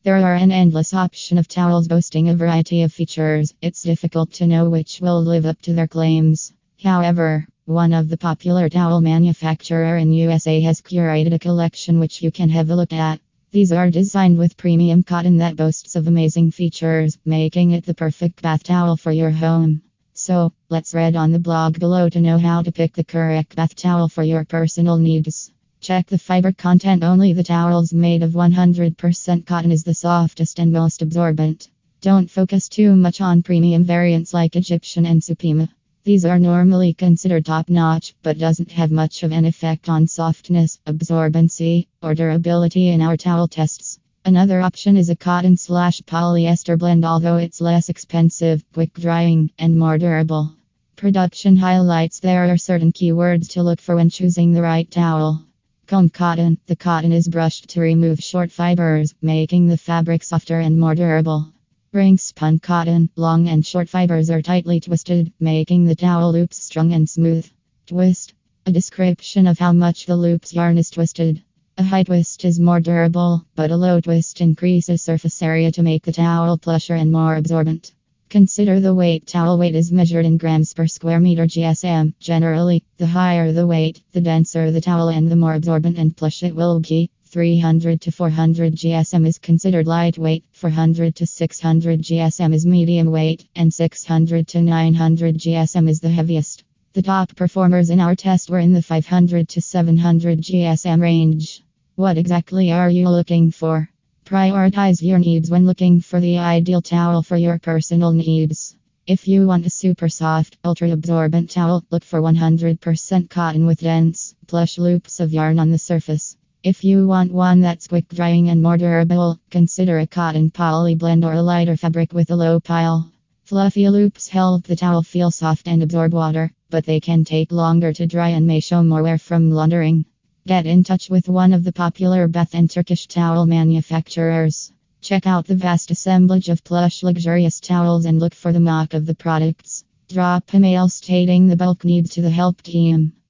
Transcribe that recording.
There are an endless option of towels boasting a variety of features. It's difficult to know which will live up to their claims. However, one of the popular towel manufacturer in USA has curated a collection which you can have a look at. These are designed with premium cotton that boasts of amazing features, making it the perfect bath towel for your home. So, let's read on the blog below to know how to pick the correct bath towel for your personal needs. Check the fiber content. Only the towels made of 100% cotton is the softest and most absorbent. Don't focus too much on premium variants like Egyptian and Supima. These are normally considered top-notch, but doesn't have much of an effect on softness, absorbency, or durability in our towel tests. Another option is a cotton/polyester blend, although it's less expensive, quick drying, and more durable. Production highlights. There are certain keywords to look for when choosing the right towel. Comb cotton. The cotton is brushed to remove short fibers, making the fabric softer and more durable. Ring spun cotton. Long and short fibers are tightly twisted, making the towel loops strong and smooth. Twist. A description of how much the loop's yarn is twisted. A high twist is more durable, but a low twist increases surface area to make the towel plusher and more absorbent. Consider the weight. Towel weight is measured in grams per square meter (GSM). Generally, the higher the weight, the denser the towel and the more absorbent and plush it will be. 300 to 400 GSM is considered lightweight, 400 to 600 GSM is medium weight, and 600 to 900 GSM is the heaviest. The top performers in our test were in the 500 to 700 GSM range. What exactly are you looking for? Prioritize your needs when looking for the ideal towel for your personal needs. If you want a super soft, ultra absorbent towel, look for 100% cotton with dense, plush loops of yarn on the surface. If you want one that's quick drying and more durable, consider a cotton poly blend or a lighter fabric with a low pile. Fluffy loops help the towel feel soft and absorb water, but they can take longer to dry and may show more wear from laundering. Get in touch with one of the popular bath and Turkish towel manufacturers. Check out the vast assemblage of plush luxurious towels and look for the mark of the products. Drop a mail stating the bulk needs to the help team.